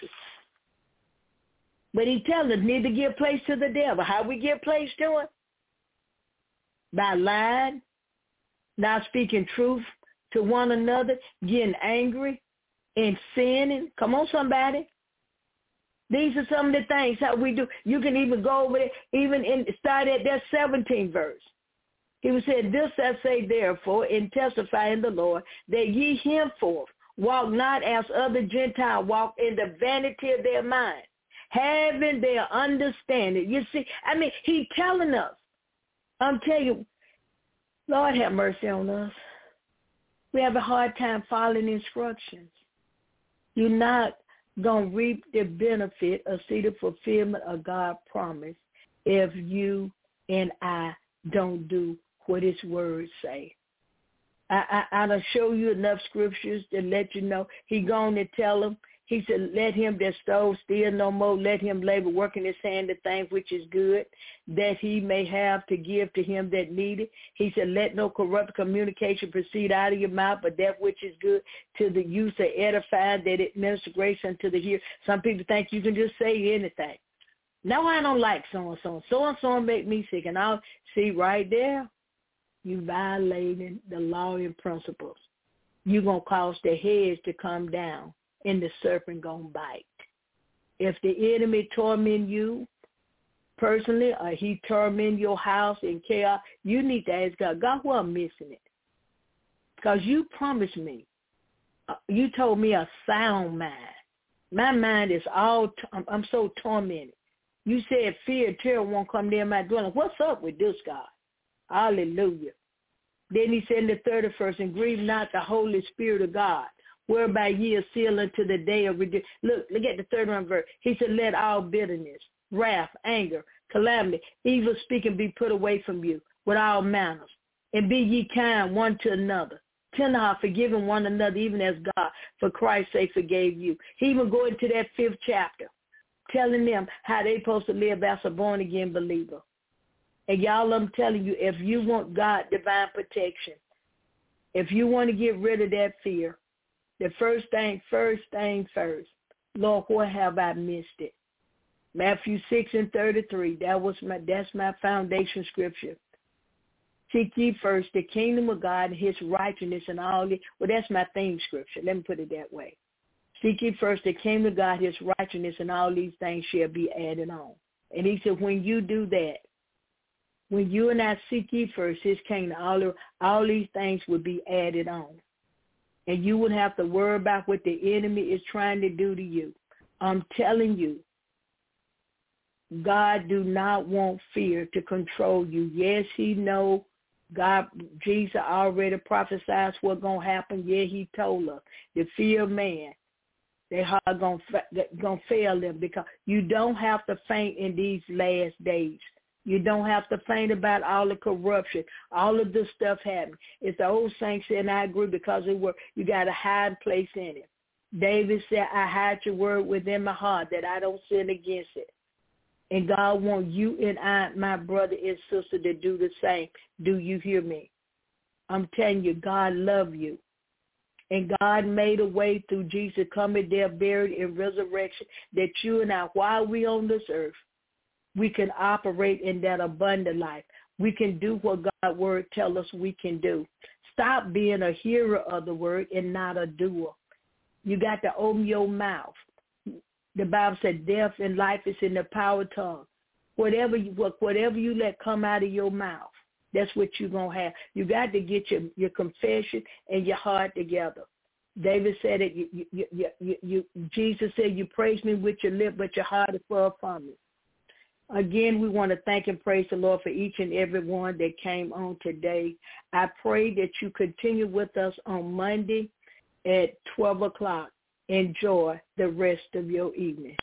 But he tells us need to give place to the devil. How we give place to it? By lying, not speaking truth to one another, getting angry, and sinning. Come on, somebody. These are some of the things how we do. You can even go over it, start at that 17th verse. He said, this I say therefore, and testify in the Lord, that ye henceforth Walk not as other Gentiles walk, in the vanity of their mind, having their understanding. You see, he telling us. I'm telling you, Lord have mercy on us. We have a hard time following instructions. You're not going to reap the benefit or see the fulfillment of God's promise if you and I don't do what his words say. I done show you enough scriptures to let you know. He going to tell them. He said, let him that stole steal no more. Let him labor, working his hand to things which is good, that he may have to give to him that needeth. He said, let no corrupt communication proceed out of your mouth, but that which is good to the use of edifying, that it minister grace unto the hearer. Some people think you can just say anything. No, I don't like so-and-so. So-and-so make me sick. And I'll see right there, you violating the law and principles. You're going to cause the heads to come down and the serpent going to bite. If the enemy torment you personally or he torment your house in chaos, you need to ask God, God, why I'm missing it? Because you promised me. You told me a sound mind. My mind is I'm so tormented. You said fear and terror won't come near my dwelling. What's up with this, God? Hallelujah. Then he said in the 31st, and grieve not the Holy Spirit of God, whereby ye are sealed unto the day of redemption. Look at the 31st verse. He said, let all bitterness, wrath, anger, calamity, evil speaking be put away from you with all manners. And be ye kind one to another, tender, forgiving one another, even as God, for Christ's sake, forgave you. He even go into that 5th chapter, telling them how they supposed to live as a born-again believer. And y'all, I'm telling you, if you want God divine protection, if you want to get rid of that fear, the first thing first, Lord, where have I missed it? Matthew 6:33, that's my foundation scripture. Seek ye first the kingdom of God and his righteousness and all this. Well, that's my theme scripture. Let me put it that way. Seek ye first the kingdom of God, his righteousness, and all these things shall be added on. And he said, when you do that, when you and I seek ye first his kingdom, all these things will be added on. And you wouldn't have to worry about what the enemy is trying to do to you. I'm telling you, God do not want fear to control you. Yes, he know. God, Jesus already prophesied what's going to happen. Yeah, he told us. The fear of man, they are going to fail them, because you don't have to faint in these last days. You don't have to faint about all the corruption, all of this stuff happening. It's the old saints said, and I agree, because you got a hide place in it. David said, I hide your word within my heart that I don't sin against it. And God wants you and I, my brother and sister, to do the same. Do you hear me? I'm telling you, God loves you. And God made a way through Jesus coming there, buried in resurrection, that you and I, while we on this earth, we can operate in that abundant life. We can do what God's word tells us we can do. Stop being a hearer of the word and not a doer. You got to open your mouth. The Bible said death and life is in the power of the tongue. Whatever you let come out of your mouth, that's what you're going to have. You got to get your confession and your heart together. David said it. Jesus said, you praise me with your lip, but your heart is far from me. Again, we want to thank and praise the Lord for each and every one that came on today. I pray that you continue with us on Monday at 12 o'clock. Enjoy the rest of your evening.